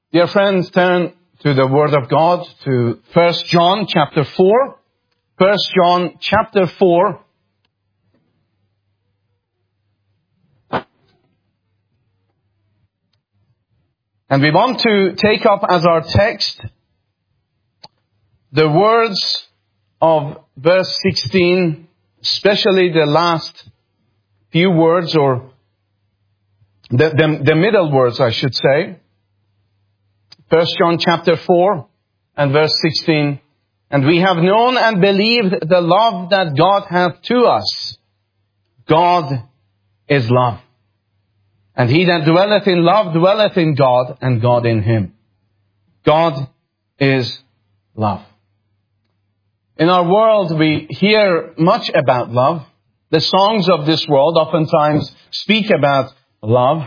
Dear friends, turn to the Word of God, to 1 John chapter 4. 1 John chapter 4. And we want to take up as our text the words of verse 16, especially the last few words, or the middle words, I should say. 1 John chapter 4 and verse 16. And we have known and believed the love that God hath to us. God is love. And he that dwelleth in love dwelleth in God, and God in him. God is love. In our world, we hear much about love. The songs of this world oftentimes speak about love.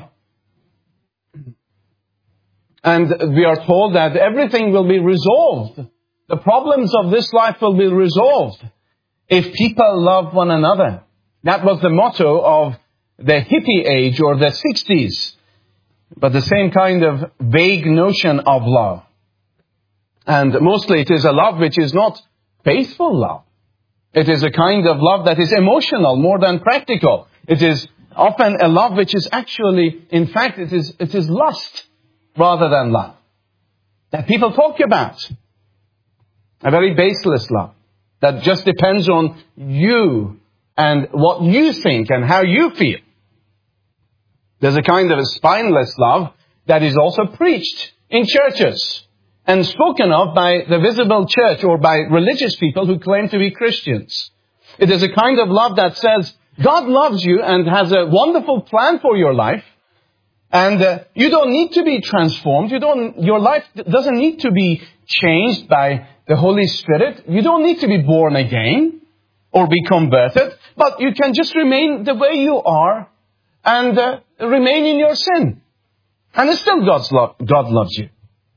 And we are told that everything will be resolved. The problems of this life will be resolved if people love one another. That was the motto of the hippie age or the 60s. But the same kind of vague notion of love. And mostly it is a love which is not faithful love. It is a kind of love that is emotional more than practical. It is often a love which is actually, in fact, it is lust rather than love. That people talk about. A very baseless love. That just depends on you and what you think and how you feel. There's a kind of a spineless love that is also preached in churches and spoken of by the visible church or by religious people who claim to be Christians. It is a kind of love that says, God loves you and has a wonderful plan for your life. And you don't need to be transformed. Your life doesn't need to be changed by the Holy Spirit. You don't need to be born again or be converted. But you can just remain the way you are and remain in your sin. And it's still God loves you.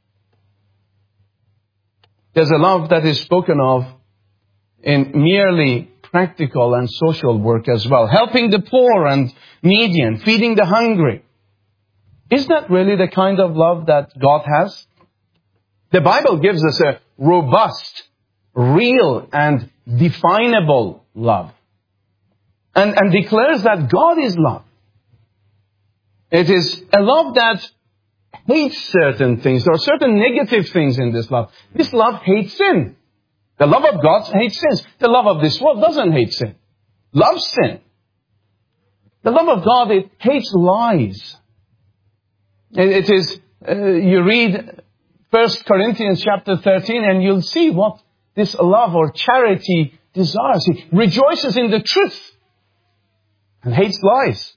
There's a love that is spoken of in merely practical and social work as well. Helping the poor and needy and feeding the hungry. Is that really the kind of love that God has? The Bible gives us a robust, real and definable love. And declares that God is love. It is a love that hates certain things. There are certain negative things in this love. This love hates sin. The love of God hates sins. The love of this world doesn't hate sin. Loves sin. The love of God, it hates lies. It is, you read 1 Corinthians chapter 13 and you'll see what this love or charity desires. He rejoices in the truth and hates lies.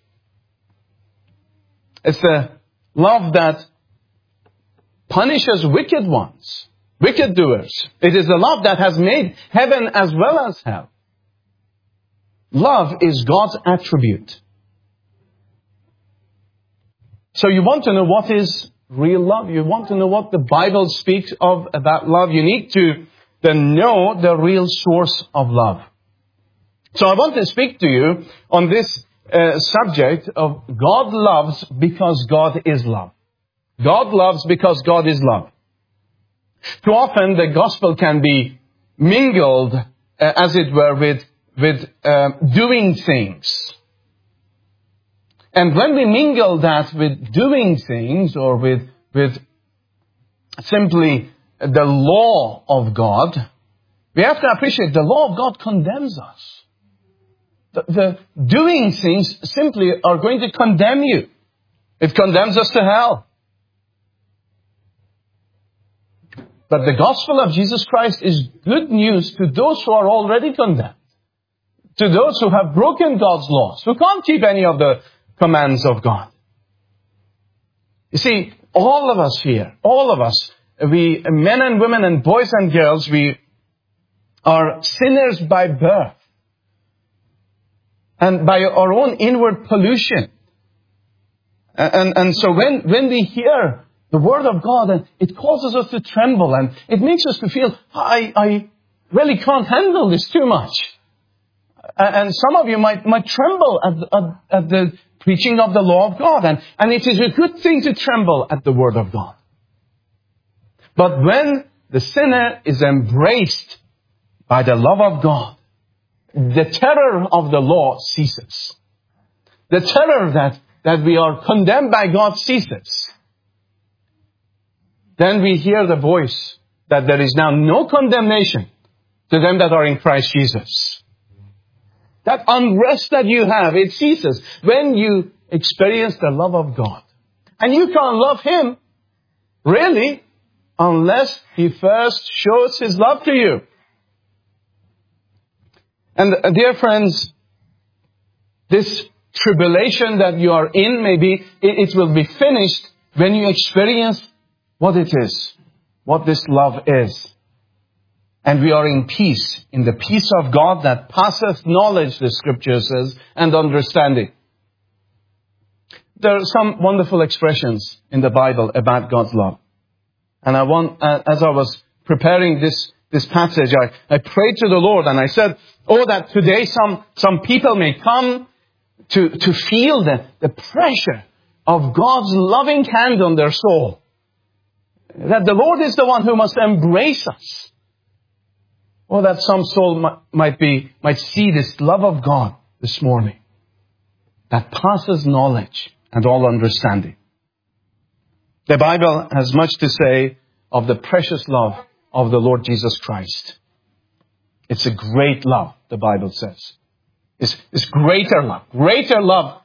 It's the love that punishes wicked ones, wicked doers. It is the love that has made heaven as well as hell. Love is God's attribute. So you want to know what is real love? You want to know what the Bible speaks of about love? You need to then know the real source of love. So I want to speak to you on this subject of God loves because God is love. God loves because God is love. Too often the gospel can be mingled, as it were, with doing things. And when we mingle that with doing things or with simply the law of God, we have to appreciate the law of God condemns us. The doing things simply are going to condemn you. It condemns us to hell. But the gospel of Jesus Christ is good news to those who are already condemned. To those who have broken God's laws, who can't keep any of the commands of God. You see, all of us here, we men and women and boys and girls, we are sinners by birth. And by our own inward pollution. And so when we hear the word of God, and it causes us to tremble, and it makes us to feel, I really can't handle this too much. And some of you might tremble at the preaching of the law of God. And it is a good thing to tremble at the word of God. But when the sinner is embraced by the love of God, the terror of the law ceases. The terror that we are condemned by God ceases. Then we hear the voice that there is now no condemnation to them that are in Christ Jesus. That unrest that you have, it ceases when you experience the love of God. And you can't love Him, really, unless He first shows His love to you. And dear friends, this tribulation that you are in, maybe it will be finished when you experience what it is, what this love is. And we are in peace, in the peace of God that passeth knowledge, the Scripture says, and understanding. There are some wonderful expressions in the Bible about God's love. And I want, as I was preparing this passage, I prayed to the Lord and I said, that today some people may come to feel the pressure of God's loving hand on their soul. That the Lord is the one who must embrace us. Or that some soul might see this love of God this morning that passes knowledge and all understanding. The Bible has much to say of the precious love of the Lord Jesus Christ. It's a great love, the Bible says. It's greater love. Greater love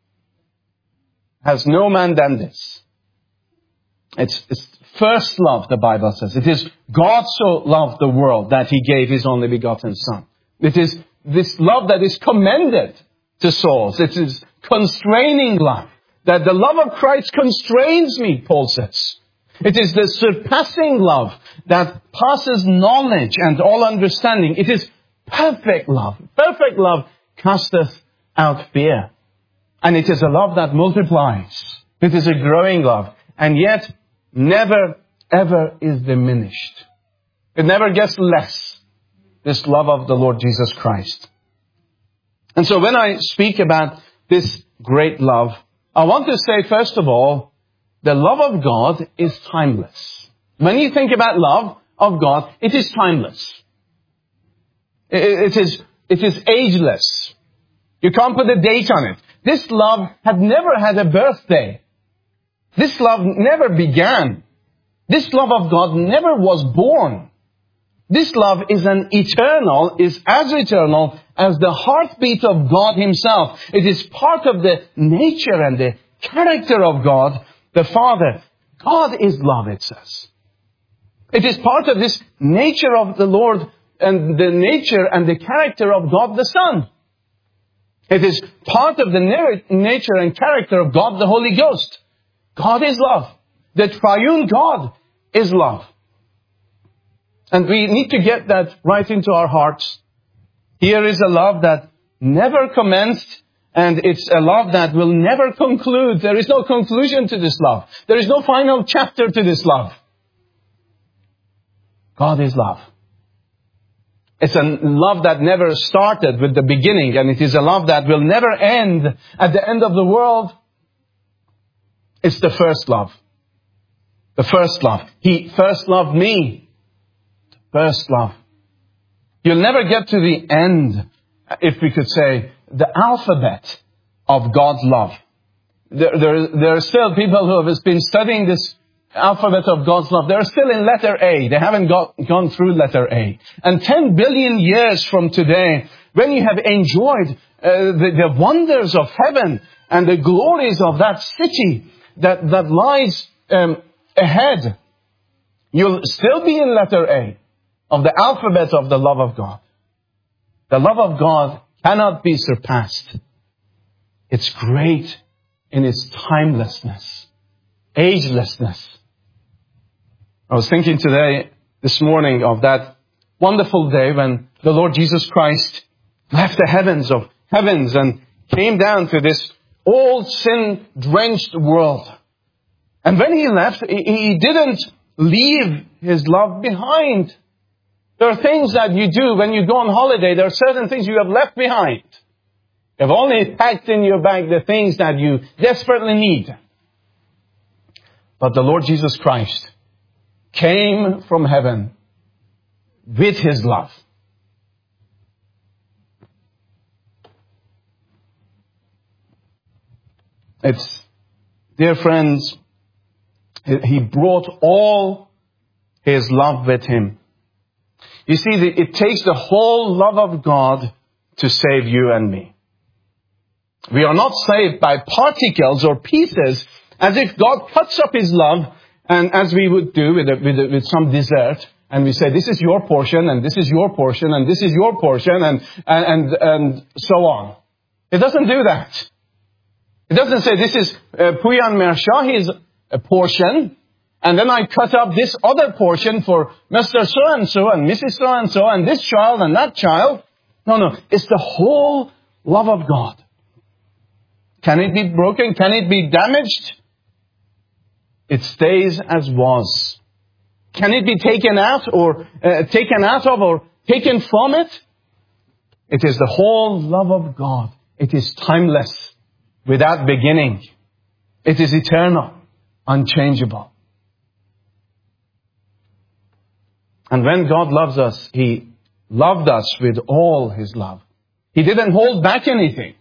has no man than this. It's first love, the Bible says. It is God so loved the world that He gave His only begotten Son. It is this love that is commended to souls. It is constraining love. That the love of Christ constrains me, Paul says. It is the surpassing love that passes knowledge and all understanding. It is perfect love. Perfect love casteth out fear. And it is a love that multiplies. It is a growing love. And yet, never, ever is diminished. It never gets less. This love of the Lord Jesus Christ. And so when I speak about this great love, I want to say, first of all, the love of God is timeless. When you think about love of God, it is timeless. It is ageless. You can't put a date on it. This love had never had a birthday. This love never began. This love of God never was born. This love is as eternal as the heartbeat of God Himself. It is part of the nature and the character of God, the Father. God is love, it says. It is part of this nature of the Lord and the nature and the character of God the Son. It is part of the nature and character of God the Holy Ghost. God is love. The triune God is love. And we need to get that right into our hearts. Here is a love that never commenced, and it's a love that will never conclude. There is no conclusion to this love. There is no final chapter to this love. God is love. It's a love that never started with the beginning, and it is a love that will never end at the end of the world. It's the first love. The first love. He first loved me. First love. You'll never get to the end, if we could say, the alphabet of God's love. There are still people who have been studying this alphabet of God's love. They're still in letter A. They haven't gone through letter A. And 10 billion years from today, when you have enjoyed the wonders of heaven and the glories of that city that lies ahead, you'll still be in letter A of the alphabet of the love of God. The love of God cannot be surpassed. It's great in its timelessness, agelessness. I was thinking this morning of that wonderful day when the Lord Jesus Christ left the heavens of heavens and came down to this old sin-drenched world. And when He left, He didn't leave His love behind. There are things that you do when you go on holiday. There are certain things you have left behind. You've only packed in your bag the things that you desperately need. But the Lord Jesus Christ came from heaven with His love. Dear friends, He brought all His love with Him. You see, it takes the whole love of God to save you and me. We are not saved by particles or pieces, as if God cuts up His love, and as we would do with some dessert, and we say, this is your portion, and this is your portion, and this is your portion, and so on. It doesn't do that. It doesn't say, this is Puyan Mershahi's portion, and then I cut up this other portion for Mr. So-and-so and Mrs. So-and-so and this child and that child. No. It's the whole love of God. Can it be broken? Can it be damaged? It stays as was. Can it be taken out or taken from it? It is the whole love of God. It is timeless, without beginning. It is eternal, unchangeable. And when God loves us, He loved us with all His love. He didn't hold back anything.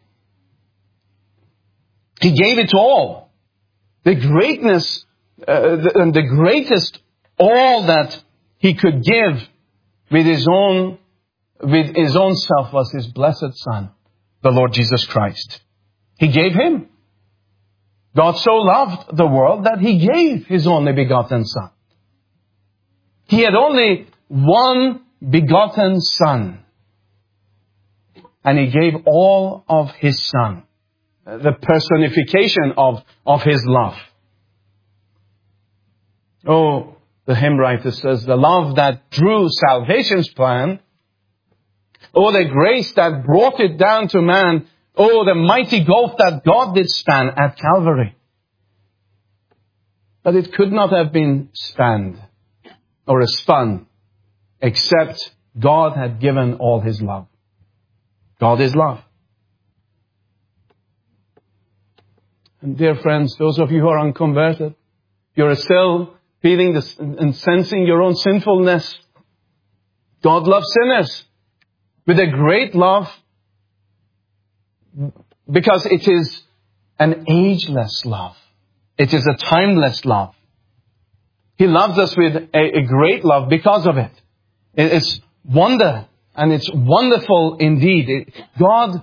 He gave it all. The greatness and the greatest all that He could give with His own self was His blessed Son, the Lord Jesus Christ. He gave Him. God so loved the world that He gave His only begotten Son. He had only one begotten Son. And He gave all of His Son. The personification of His love. Oh, the hymn writer says, the love that drew salvation's plan. Oh, the grace that brought it down to man. Oh, the mighty gulf that God did span at Calvary. But it could not have been spanned or spun except God had given all His love. God is love. And dear friends, those of you who are unconverted, you're still feeling this and sensing your own sinfulness. God loves sinners with a great love because it is an ageless love. It is a timeless love. He loves us with a great love because of it. It's wonder, and it's wonderful indeed. God's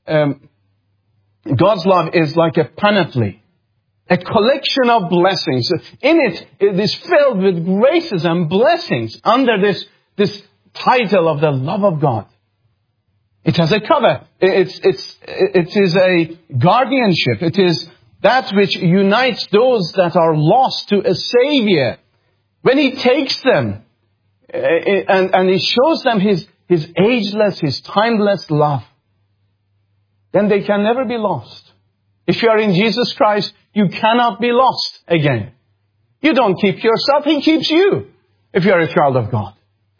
love is like a panoply, a collection of blessings. In it, it is filled with graces and blessings under this title of the love of God. It has a cover. It is a guardianship. It is that which unites those that are lost to a Savior. When He takes them and He shows them His ageless, His timeless love, then they can never be lost. If you are in Jesus Christ, you cannot be lost again. You don't keep yourself, He keeps you if you are a child of God.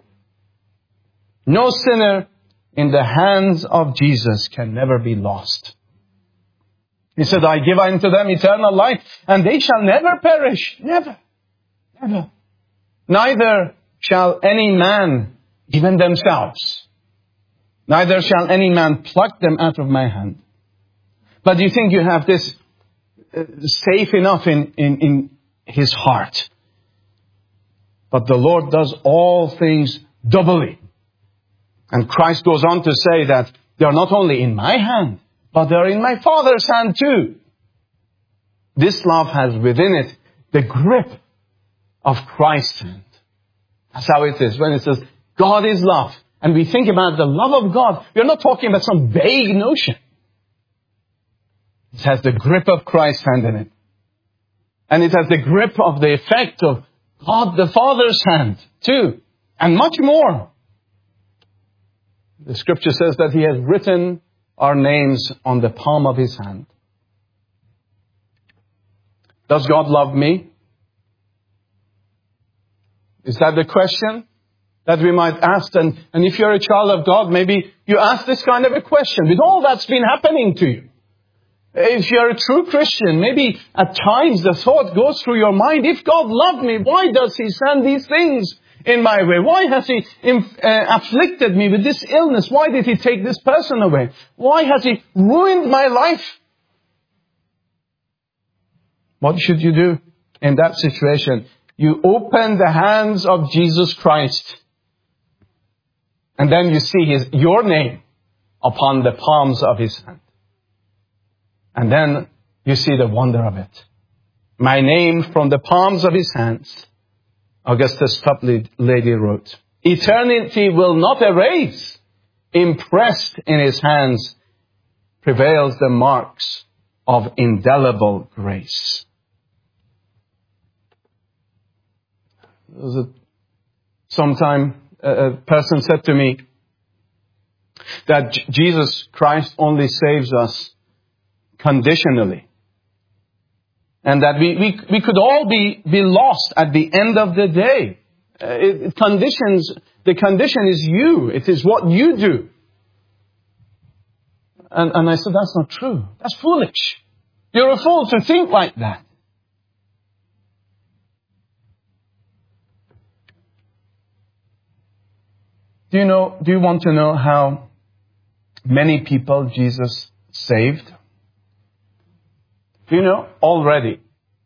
No sinner in the hands of Jesus can never be lost. He said, I give unto them eternal life, and they shall never perish. Never. Never. Neither shall any man, even themselves, neither shall any man pluck them out of my hand. But you think you have this safe enough in His heart. But the Lord does all things doubly. And Christ goes on to say that they are not only in my hand, but they are in my Father's hand too. This love has within it the grip of Christ's hand. That's how it is. When it says, God is love, and we think about the love of God, we're not talking about some vague notion. It has the grip of Christ's hand in it. And it has the grip of the effect of God the Father's hand too. And much more. The Scripture says that He has written our names on the palm of His hand. Does God love me? Is that the question that we might ask? And if you're a child of God, maybe you ask this kind of a question with all that's been happening to you. If you're a true Christian, maybe at times the thought goes through your mind, if God loved me, why does He send these things in my way? Why has He afflicted me with this illness? Why did He take this person away? Why has He ruined my life? What should you do in that situation? You open the hands of Jesus Christ, and then you see your name upon the palms of His hand. And then you see the wonder of it. My name from the palms of His hands, Augustus Toplady wrote, eternity will not erase. Impressed in His hands prevails the marks of indelible grace. Sometime a person said to me that Jesus Christ only saves us conditionally. And that we could all be lost at the end of the day. The condition is you. It is what you do. And I said, that's not true. That's foolish. You're a fool to think like that. Do you want to know how many people Jesus saved? Do you know? Already.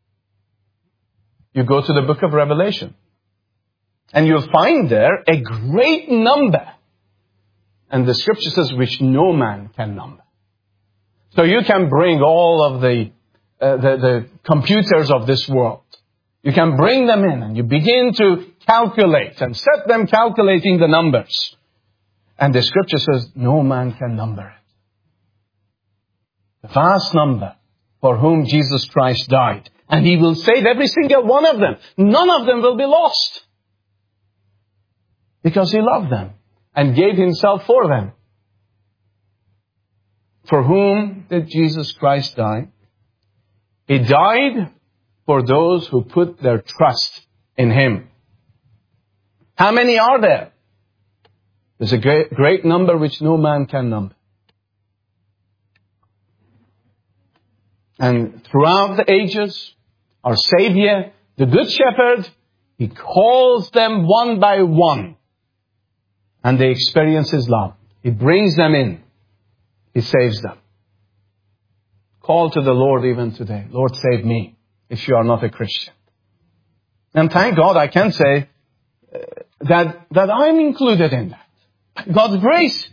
You go to the book of Revelation, and you'll find there a great number. And the scripture says, which no man can number. So you can bring all of the computers of this world. You can bring them in, and you begin to calculate and set them calculating the numbers. And the scripture says, no man can number it. The vast number for whom Jesus Christ died. And He will save every single one of them. None of them will be lost. Because He loved them and gave Himself for them. For whom did Jesus Christ die? He died for those who put their trust in Him. How many are there? There's a great number which no man can number. And throughout the ages, our Savior, the Good Shepherd, He calls them one by one. And they experience His love. He brings them in. He saves them. Call to the Lord even today. Lord, save me, if you are not a Christian. And thank God I can say that I'm included in that. God's grace.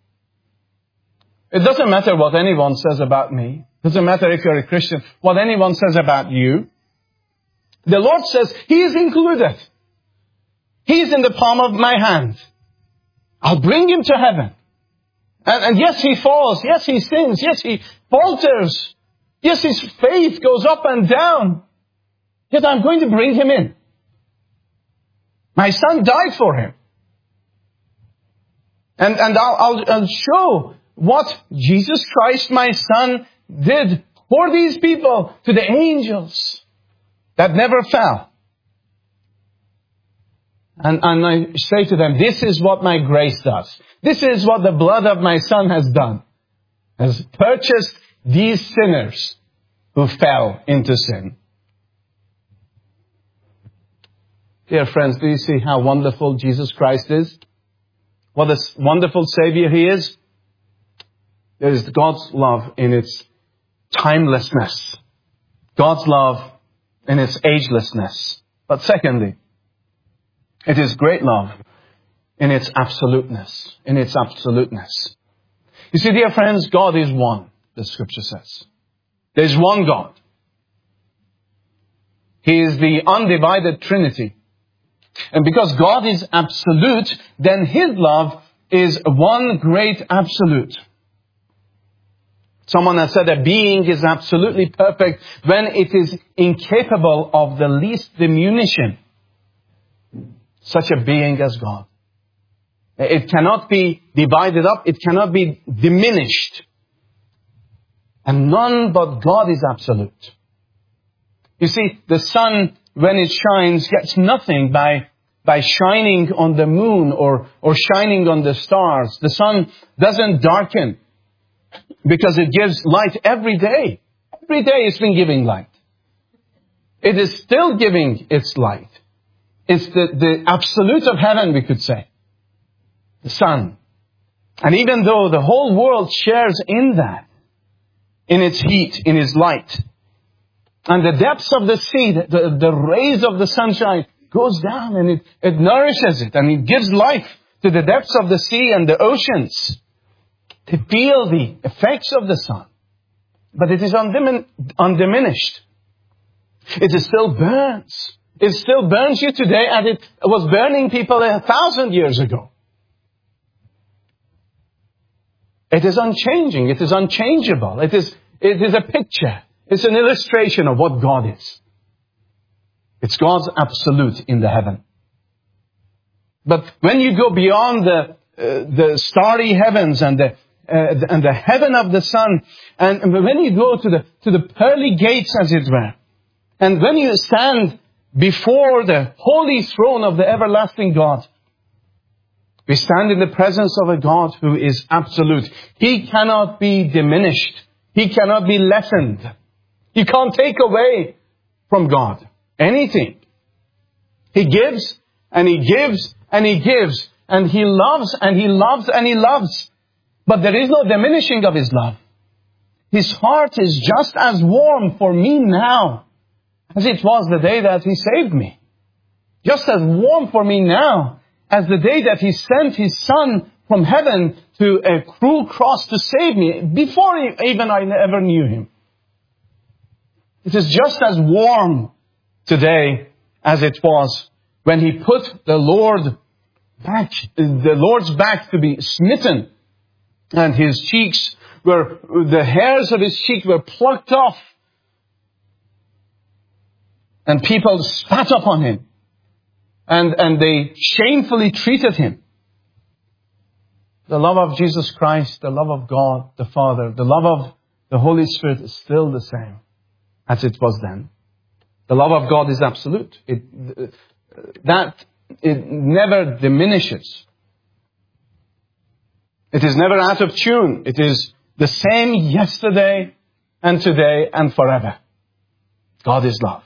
It doesn't matter what anyone says about me. It doesn't matter if you're a Christian, what anyone says about you. The Lord says He is included. He is in the palm of my hand. I'll bring him to heaven. And yes, he falls. Yes, he sins. Yes, he falters. Yes, his faith goes up and down. Yet I'm going to bring him in. My son died for him. And I'll show what Jesus Christ, my son, did for these people to the angels that never fell. And I say to them, this is what my grace does. This is what the blood of my son has done. Has purchased these sinners who fell into sin. Dear friends, do you see how wonderful Jesus Christ is? What a wonderful Savior He is. There is God's love in its timelessness. God's love in its agelessness. But secondly, it is great love in its absoluteness. In its absoluteness. You see, dear friends, God is one, the scripture says. There is one God. He is the undivided Trinity. And because God is absolute, then His love is one great absolute. Someone has said a being is absolutely perfect when it is incapable of the least diminution. Such a being as God. It cannot be divided up. It cannot be diminished. And none but God is absolute. You see, the sun, when it shines, gets nothing by shining on the moon or shining on the stars. The sun doesn't darken. Because it gives light every day. Every day it's been giving light. It is still giving its light. It's the absolute of heaven, we could say. The sun. And even though the whole world shares in that, in its heat, in its light, and the depths of the sea, the rays of the sunshine goes down and it nourishes it and it gives life to the depths of the sea and the oceans to feel the effects of the sun. But it is undiminished. It still burns. It still burns you today, and it was burning people 1,000 years ago. It is unchanging. It is unchangeable. It is a picture. It's an illustration of what God is. It's God's absolute in the heaven. But when you go beyond the starry heavens and the heaven of the sun, and when you go to the pearly gates, as it were, and when you stand before the holy throne of the everlasting God, we stand in the presence of a God who is absolute. He cannot be diminished. He cannot be lessened. You can't take away from God anything. He gives and He gives and He gives. And He loves and He loves and He loves. But there is no diminishing of His love. His heart is just as warm for me now as it was the day that He saved me. Just as warm for me now as the day that He sent His Son from heaven to a cruel cross to save me, before even I ever knew Him. It is just as warm today as it was when He put the Lord's back to be smitten, and His cheeks the hairs of His cheek were plucked off, and people spat upon Him. And they shamefully treated Him. The love of Jesus Christ, the love of God, the Father, the love of the Holy Spirit is still the same as it was then. The love of God is absolute. It never diminishes. It is never out of tune. It is the same yesterday and today and forever. God is love.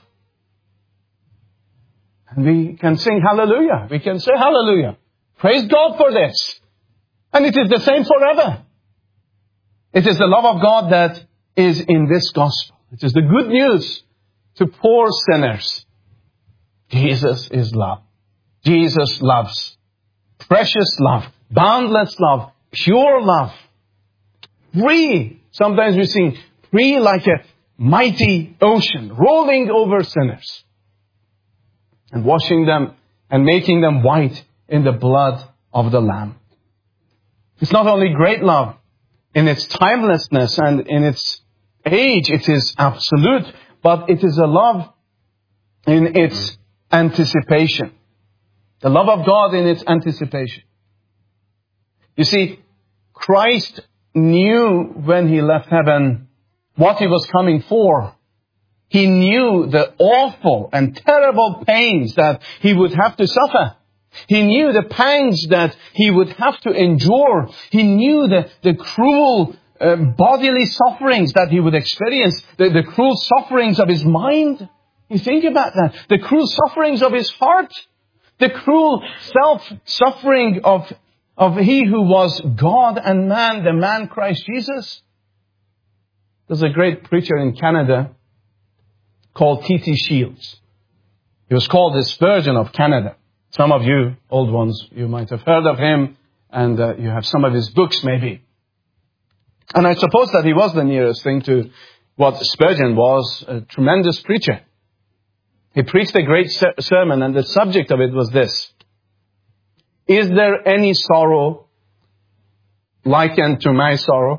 And we can sing hallelujah. We can say hallelujah. Praise God for this. And it is the same forever. It is the love of God that is in this gospel. It is the good news to poor sinners. Jesus is love. Jesus loves. Precious love. Boundless love. Pure love. Free. Sometimes we sing free like a mighty ocean rolling over sinners and washing them and making them white in the blood of the Lamb. It's not only great love in its timelessness and in its age, it is absolute, but it is a love in its anticipation. The love of God in its anticipation. You see, Christ knew when He left heaven what He was coming for. He knew the awful and terrible pains that He would have to suffer. He knew the pangs that He would have to endure. He knew the cruel bodily sufferings that He would experience. The cruel sufferings of His mind. You think about that. The cruel sufferings of His heart. The cruel self-suffering of He who was God and man, the man Christ Jesus. There's a great preacher in Canada called T.T. Shields. He was called the Spurgeon of Canada. Some of you, old ones, you might have heard of him, and you have some of his books maybe. And I suppose that he was the nearest thing to what Spurgeon was, a tremendous preacher. He preached a great sermon, and the subject of it was this: is there any sorrow like unto my sorrow?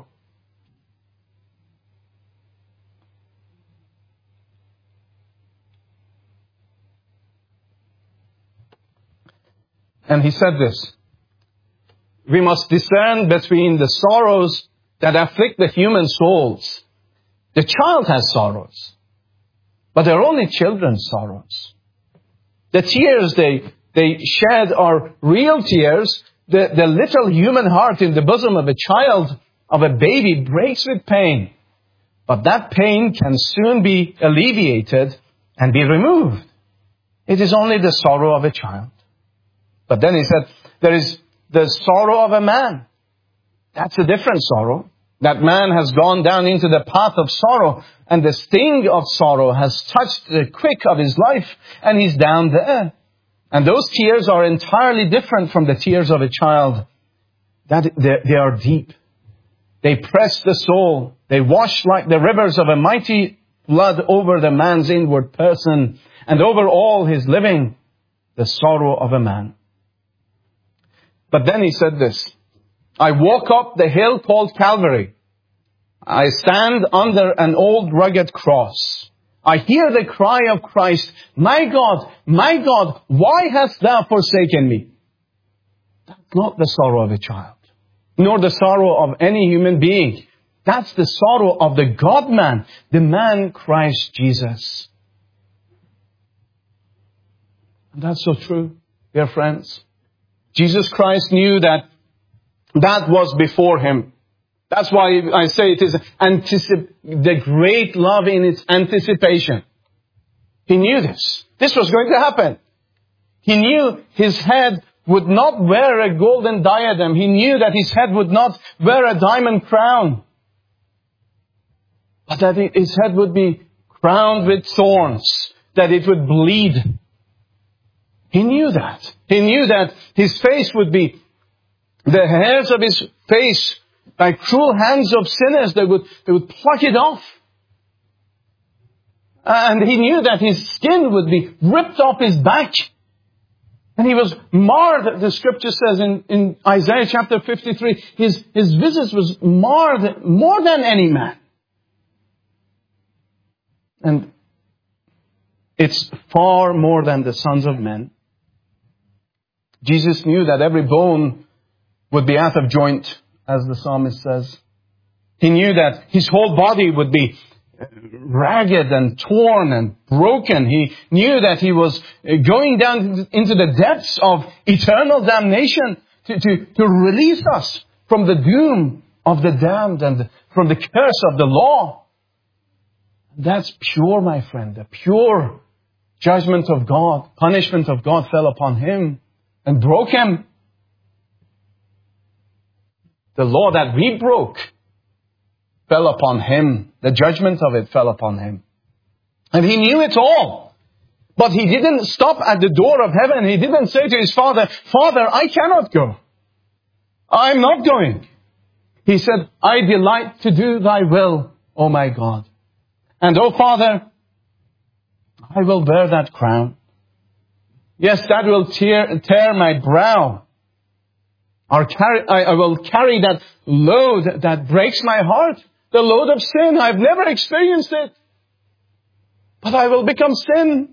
And he said this: we must discern between the sorrows that afflict the human souls. The child has sorrows, but they're only children's sorrows. The tears they shed are real tears. The little human heart in the bosom of a child of a baby breaks with pain. But that pain can soon be alleviated and be removed. It is only the sorrow of a child. But then he said, there is the sorrow of a man. That's a different sorrow. That man has gone down into the path of sorrow, and the sting of sorrow has touched the quick of his life, and he's down there. And those tears are entirely different from the tears of a child. They are deep. They press the soul. They wash like the rivers of a mighty flood over the man's inward person and over all his living, the sorrow of a man. But then he said this, I walk up the hill called Calvary. I stand under an old rugged cross. I hear the cry of Christ, my God, why hast thou forsaken me? That's not the sorrow of a child, nor the sorrow of any human being. That's the sorrow of the God-man, the man Christ Jesus. And that's so true, dear friends. Jesus Christ knew that was before him. That's why I say it is the great love in its anticipation. He knew this. This was going to happen. He knew his head would not wear a golden diadem. He knew that his head would not wear a diamond crown. But that his head would be crowned with thorns. That it would bleed. He knew that. He knew that his face would be, the hairs of his face, by cruel hands of sinners, they would pluck it off. And he knew that his skin would be ripped off his back. And he was marred, the scripture says in Isaiah chapter 53, his visage was marred more than any man. And it's far more than the sons of men. Jesus knew that every bone would be out of joint, as the psalmist says. He knew that his whole body would be ragged and torn and broken. He knew that he was going down into the depths of eternal damnation to release us from the doom of the damned and from the curse of the law. That's pure, my friend. The pure judgment of God, punishment of God fell upon him and broke him. The law that we broke fell upon him. The judgment of it fell upon him. And he knew it all. But he didn't stop at the door of heaven. He didn't say to his Father, Father, I cannot go. I'm not going. He said, I delight to do thy will, O my God. And, O Father, I will bear that crown. Yes, that will tear my brow. I will carry that load that breaks my heart. The load of sin. I've never experienced it. But I will become sin.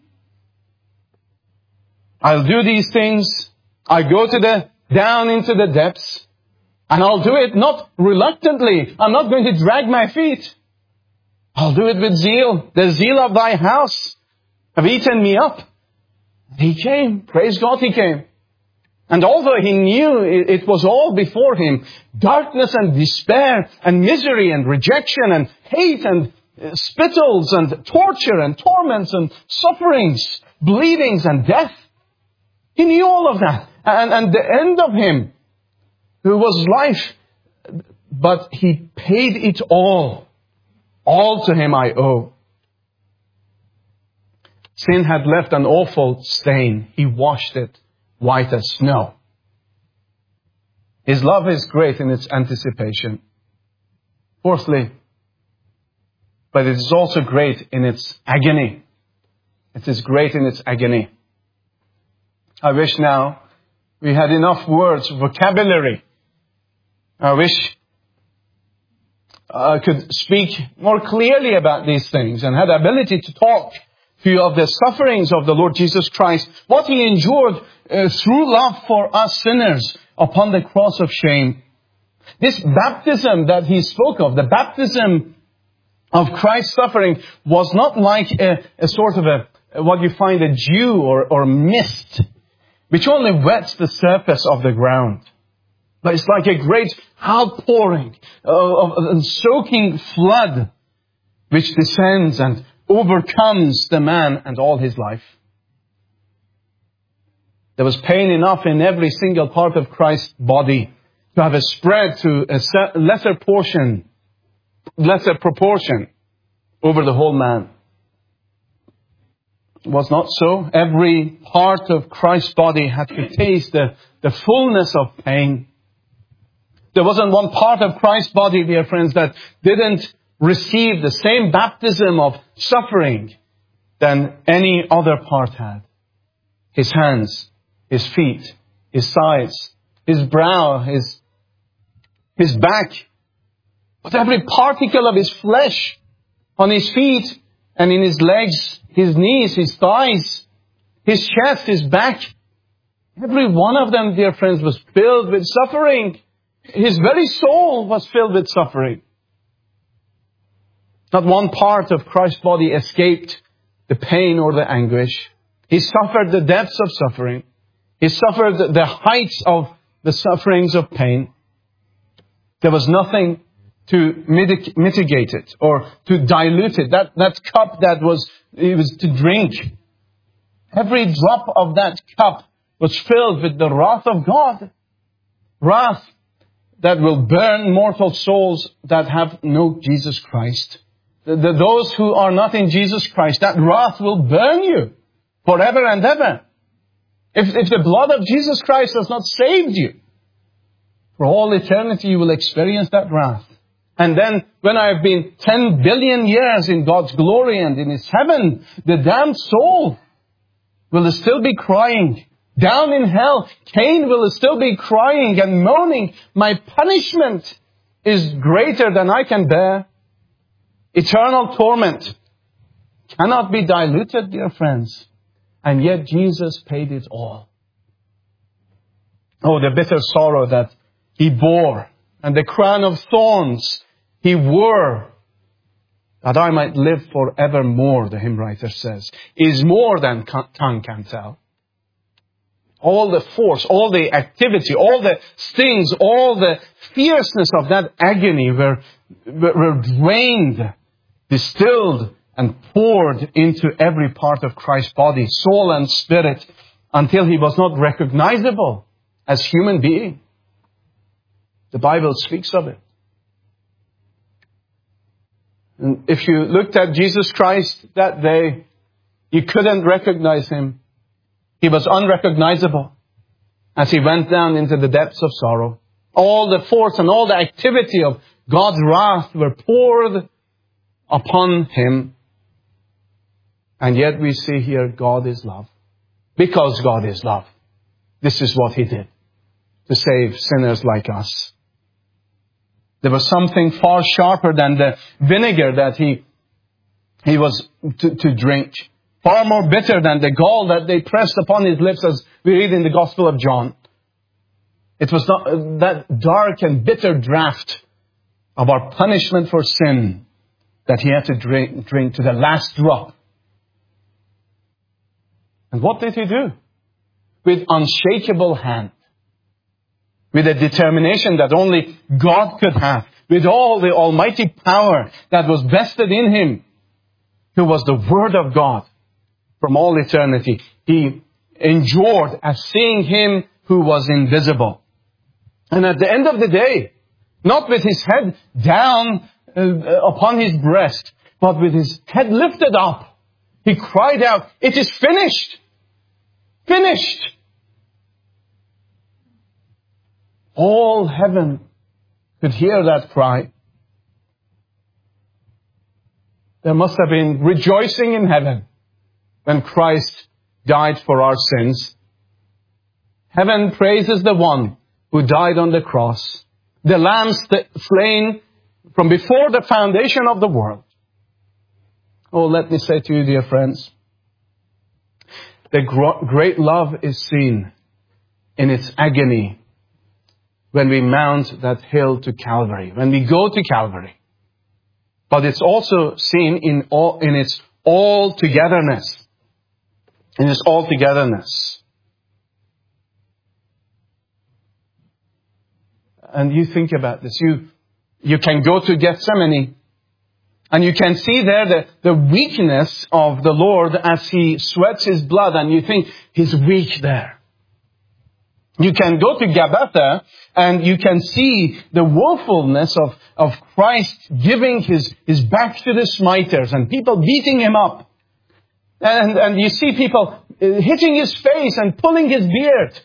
I'll do these things. I go down into the depths. And I'll do it not reluctantly. I'm not going to drag my feet. I'll do it with zeal. The zeal of thy house have eaten me up. He came. Praise God, he came. And although he knew it was all before him, darkness and despair and misery and rejection and hate and spittles and torture and torments and sufferings, bleedings and death. He knew all of that. And the end of him, who was life, but he paid it all. All to him I owe. Sin had left an awful stain. He washed it white as snow. His love is great in its anticipation. Fourthly, but it is also great in its agony. It is great in its agony. I wish now we had enough words, vocabulary. I wish I could speak more clearly about these things and had the ability to talk to you of the sufferings of the Lord Jesus Christ, what he endured through love for us sinners upon the cross of shame. This baptism that he spoke of, the baptism of Christ's suffering, was not like a sort of what you find a dew or mist, which only wets the surface of the ground. But it's like a great outpouring of soaking flood which descends and overcomes the man and all his life. There was pain enough in every single part of Christ's body to have it spread to a lesser proportion over the whole man. It was not so. Every part of Christ's body had to taste the fullness of pain. There wasn't one part of Christ's body, dear friends, that didn't receive the same baptism of suffering than any other part had. His hands, his feet, his sides, his brow, his back. But every particle of his flesh on his feet and in his legs, his knees, his thighs, his chest, his back. Every one of them, dear friends, was filled with suffering. His very soul was filled with suffering. Not one part of Christ's body escaped the pain or the anguish. He suffered the depths of suffering. He suffered the heights of the sufferings of pain. There was nothing to mitigate it or to dilute it. That cup it was to drink. Every drop of that cup was filled with the wrath of God. Wrath that will burn mortal souls that have no Jesus Christ. Those who are not in Jesus Christ, that wrath will burn you forever and ever. If the blood of Jesus Christ has not saved you, for all eternity you will experience that wrath. And then when I have been 10 billion years in God's glory and in His heaven, the damned soul will still be crying. Down in hell, Cain will still be crying and moaning, my punishment is greater than I can bear. Eternal torment cannot be diluted, dear friends. And yet Jesus paid it all. Oh, the bitter sorrow that He bore and the crown of thorns He wore, that I might live forevermore, the hymn writer says, is more than tongue can tell. All the force, all the activity, all the stings, all the fierceness of that agony were drained, distilled, and poured into every part of Christ's body, soul and spirit, until He was not recognizable as human being. The Bible speaks of it. And if you looked at Jesus Christ that day, you couldn't recognize Him. He was unrecognizable as He went down into the depths of sorrow. All the force and all the activity of God's wrath were poured upon Him. And yet we see here God is love. Because God is love, this is what He did to save sinners like us. There was something far sharper than the vinegar that He was to drink. Far more bitter than the gall that they pressed upon His lips, as we read in the Gospel of John. It was not that dark and bitter draught of our punishment for sin that He had to drink to the last drop. And what did He do? With unshakable hand. With a determination that only God could have. With all the almighty power that was vested in Him, who was the Word of God from all eternity. He endured as seeing Him who was invisible. And at the end of the day, not with His head down upon His breast, but with His head lifted up, He cried out, "It is finished! Finished!" All heaven could hear that cry. There must have been rejoicing in heaven when Christ died for our sins. Heaven praises the one who died on the cross, the Lamb slain from before the foundation of the world. Oh, let me say to you, dear friends, the great love is seen in its agony when we mount that hill to Calvary, when we go to Calvary. But it's also seen in its all-togetherness. In its all-togetherness. And you think about this. You can go to Gethsemane, and you can see there the weakness of the Lord as He sweats His blood, and you think He's weak there. You can go to Gabbatha, and you can see the woefulness of Christ giving His back to the smiters, and people beating Him up. And you see people hitting His face and pulling His beard.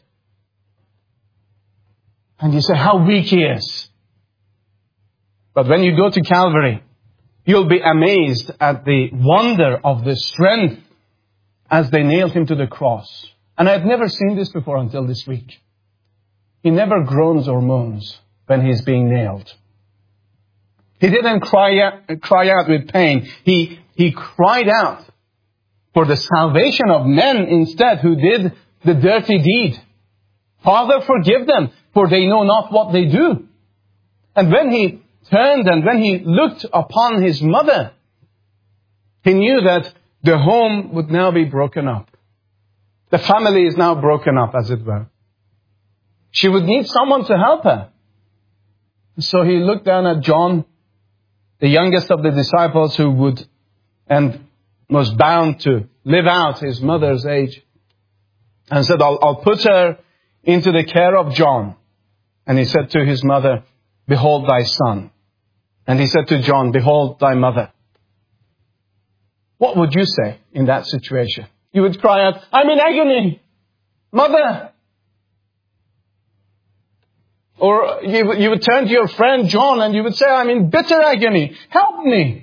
And you say how weak He is. But when you go to Calvary, you'll be amazed at the wonder of the strength as they nailed Him to the cross. And I've never seen this before until this week. He never groans or moans when He's being nailed. He didn't cry out with pain. He cried out for the salvation of men instead who did the dirty deed. Father, forgive them, for they know not what they do. And when He turned and when He looked upon His mother, He knew that the home would now be broken up. The family is now broken up, as it were. She would need someone to help her. So He looked down at John, the youngest of the disciples who would and was bound to live out his mother's age, and said, I'll put her into the care of John. And He said to His mother, behold thy son. And He said to John, behold thy mother. What would you say in that situation? You would cry out, I'm in agony. Mother. Or you would turn to your friend John and you would say, I'm in bitter agony. Help me.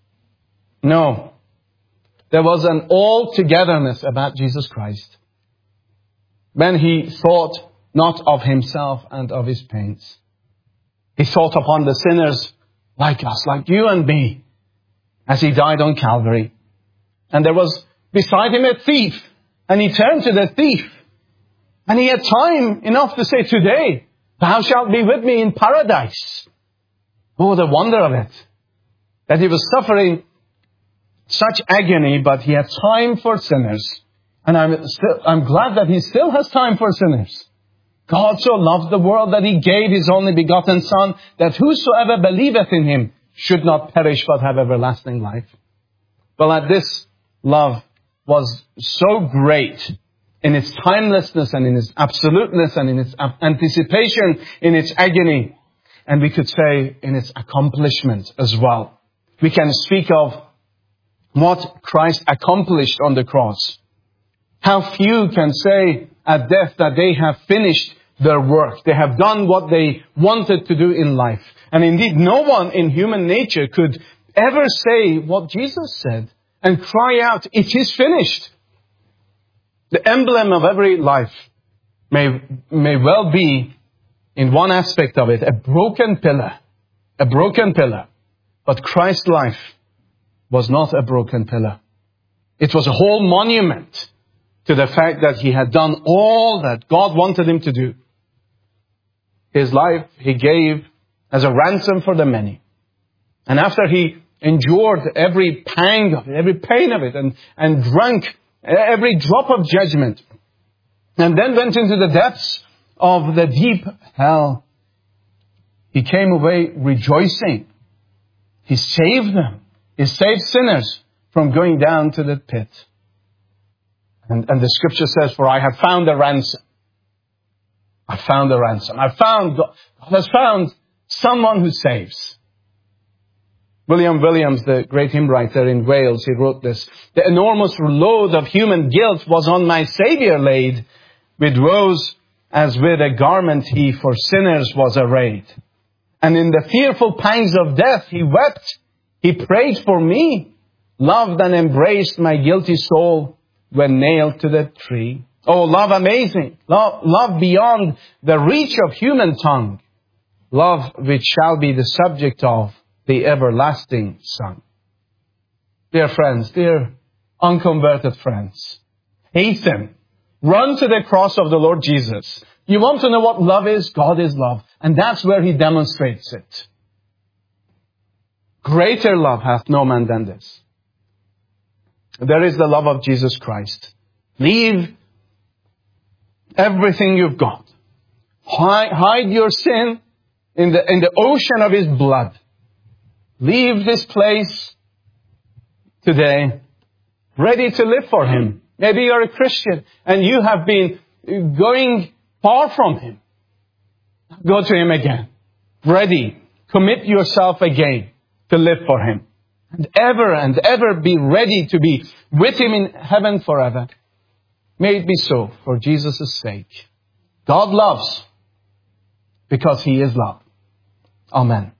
No. There was an all-togetherness about Jesus Christ. When He thought not of Himself and of His pains. He thought upon the sinners like us, like you and me, as He died on Calvary. And there was beside Him a thief. And He turned to the thief. And He had time enough to say, today, thou shalt be with me in paradise. Oh, the wonder of it. That He was suffering such agony, but He had time for sinners. And I'm glad that He still has time for sinners. God so loved the world that He gave His only begotten Son, that whosoever believeth in Him should not perish but have everlasting life. Well, that this love was so great in its timelessness and in its absoluteness and in its anticipation, in its agony, and we could say in its accomplishment as well. We can speak of what Christ accomplished on the cross. How few can say at death that they have finished their work. They have done what they wanted to do in life. And indeed, no one in human nature could ever say what Jesus said and cry out, it is finished. The emblem of every life may well be, in one aspect of it, a broken pillar. A broken pillar. But Christ's life was not a broken pillar. It was a whole monument to the fact that He had done all that God wanted Him to do. His life He gave as a ransom for the many. And after He endured every pang of it, every pain of it, and drank every drop of judgment, and then went into the depths of the deep hell, He came away rejoicing. He saved them. He saved sinners from going down to the pit. And the scripture says, for I have found a ransom. I found a ransom. God has found someone who saves. William Williams, the great hymn writer in Wales, he wrote this. The enormous load of human guilt was on my Saviour laid. With woes as with a garment He for sinners was arrayed. And in the fearful pangs of death He wept. He prayed for me, loved and embraced my guilty soul when nailed to the tree. Oh, love amazing, love beyond the reach of human tongue, love which shall be the subject of the everlasting Son. Dear friends, dear unconverted friends, hasten, run to the cross of the Lord Jesus. You want to know what love is? God is love. And that's where He demonstrates it. Greater love hath no man than this. There is the love of Jesus Christ. Leave everything you've got. Hide your sin in the ocean of His blood. Leave this place today, ready to live for Him. Maybe you're a Christian and you have been going far from Him. Go to Him again. Ready. Commit yourself again to live for Him. And ever be ready to be with Him in heaven forever. May it be so for Jesus' sake. God loves because He is love. Amen.